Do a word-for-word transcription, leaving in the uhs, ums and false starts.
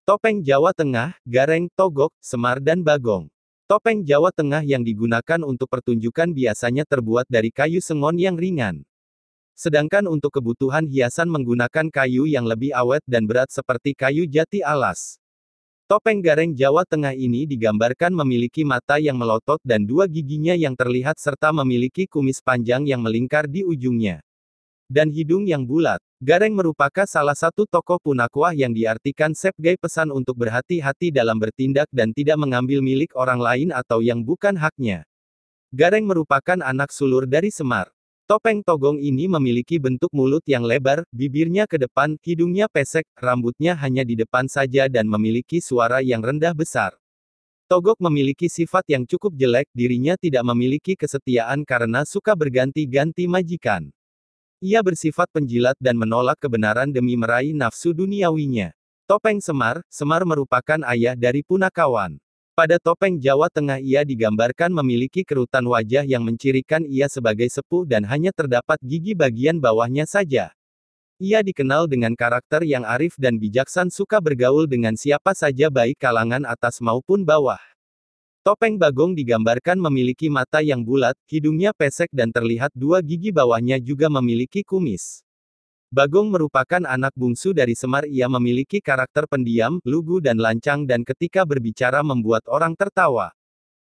Topeng Jawa Tengah, Gareng, Togok, Semar dan Bagong. Topeng Jawa Tengah yang digunakan untuk pertunjukan biasanya terbuat dari kayu sengon yang ringan. Sedangkan untuk kebutuhan hiasan menggunakan kayu yang lebih awet dan berat seperti kayu jati alas. Topeng Gareng Jawa Tengah ini digambarkan memiliki mata yang melotot dan dua giginya yang terlihat serta memiliki kumis panjang yang melingkar di ujungnya. Dan hidung yang bulat. Gareng merupakan salah satu tokoh punakwah yang diartikan sebagai pesan untuk berhati-hati dalam bertindak dan tidak mengambil milik orang lain atau yang bukan haknya. Gareng merupakan anak sulur dari Semar. Topeng Togong ini memiliki bentuk mulut yang lebar, bibirnya ke depan, hidungnya pesek, rambutnya hanya di depan saja dan memiliki suara yang rendah besar. Togok memiliki sifat yang cukup jelek, dirinya tidak memiliki kesetiaan karena suka berganti-ganti majikan. Ia bersifat penjilat dan menolak kebenaran demi meraih nafsu duniawinya. Topeng Semar, Semar merupakan ayah dari Punakawan. Pada topeng Jawa Tengah ia digambarkan memiliki kerutan wajah yang mencirikan ia sebagai sepuh dan hanya terdapat gigi bagian bawahnya saja. Ia dikenal dengan karakter yang arif dan bijaksan, suka bergaul dengan siapa saja baik kalangan atas maupun bawah. Topeng Bagong digambarkan memiliki mata yang bulat, hidungnya pesek dan terlihat dua gigi bawahnya juga memiliki kumis. Bagong merupakan anak bungsu dari Semar. Ia memiliki karakter pendiam, lugu dan lancang dan ketika berbicara membuat orang tertawa.